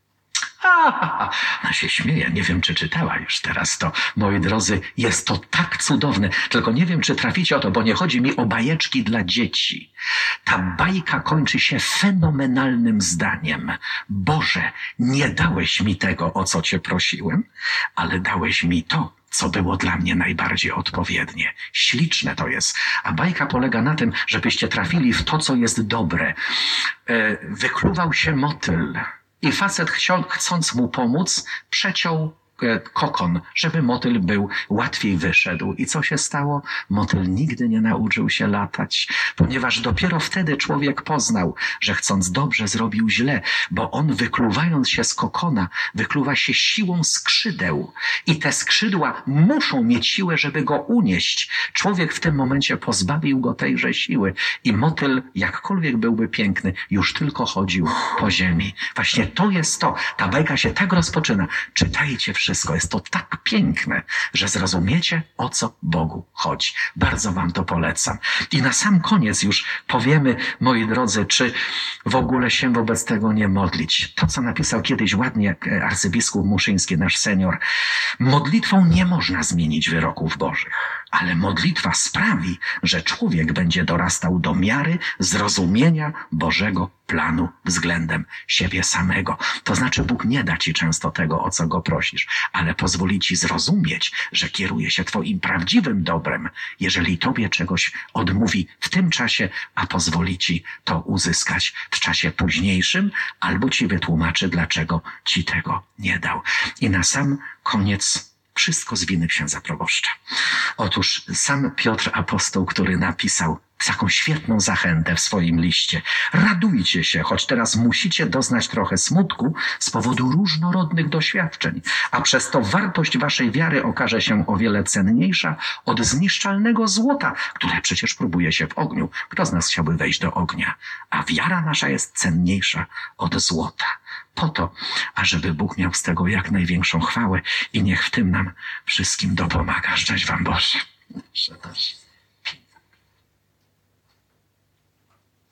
Speaker 1: Ona się śmieje. Nie wiem, czy czytała już teraz to. Moi drodzy, jest to tak cudowne. Tylko nie wiem, czy traficie o to, bo nie chodzi mi o bajeczki dla dzieci. Ta bajka kończy się fenomenalnym zdaniem. Boże, nie dałeś mi tego, o co Cię prosiłem, ale dałeś mi to, co było dla mnie najbardziej odpowiednie. Śliczne to jest. A bajka polega na tym, żebyście trafili w to, co jest dobre. Wykluwał się motyl i facet, chcąc mu pomóc, przeciął kokon, żeby motyl łatwiej wyszedł. I co się stało? Motyl nigdy nie nauczył się latać, ponieważ dopiero wtedy człowiek poznał, że chcąc dobrze zrobił źle, bo on, wykluwając się z kokona, wykluwa się siłą skrzydeł. I te skrzydła muszą mieć siłę, żeby go unieść. Człowiek w tym momencie pozbawił go tejże siły i motyl, jakkolwiek byłby piękny, już tylko chodził po ziemi. Właśnie to jest to. Ta bajka się tak rozpoczyna. Czytajcie wszystko. Jest to tak piękne, że zrozumiecie, o co Bogu chodzi. Bardzo wam to polecam. I na sam koniec już powiemy, moi drodzy, czy w ogóle się wobec tego nie modlić. To, co napisał kiedyś ładnie arcybiskup Muszyński, nasz senior. Modlitwą nie można zmienić wyroków Bożych, ale modlitwa sprawi, że człowiek będzie dorastał do miary zrozumienia Bożego planu względem siebie samego. To znaczy Bóg nie da ci często tego, o co go prosisz, ale pozwoli ci zrozumieć, że kieruje się twoim prawdziwym dobrem, jeżeli tobie czegoś odmówi w tym czasie, a pozwoli ci to uzyskać w czasie późniejszym, albo ci wytłumaczy, dlaczego ci tego nie dał. I na sam koniec wszystko z winy księdza proboszcza. Otóż sam Piotr apostoł, który napisał taką świetną zachętę w swoim liście. Radujcie się, choć teraz musicie doznać trochę smutku z powodu różnorodnych doświadczeń, a przez to wartość waszej wiary okaże się o wiele cenniejsza od zniszczalnego złota, które przecież próbuje się w ogniu. Kto z nas chciałby wejść do ognia? A wiara nasza jest cenniejsza od złota. Po to, ażeby Bóg miał z tego jak największą chwałę i niech w tym nam wszystkim dopomaga. Szczęść wam Boże.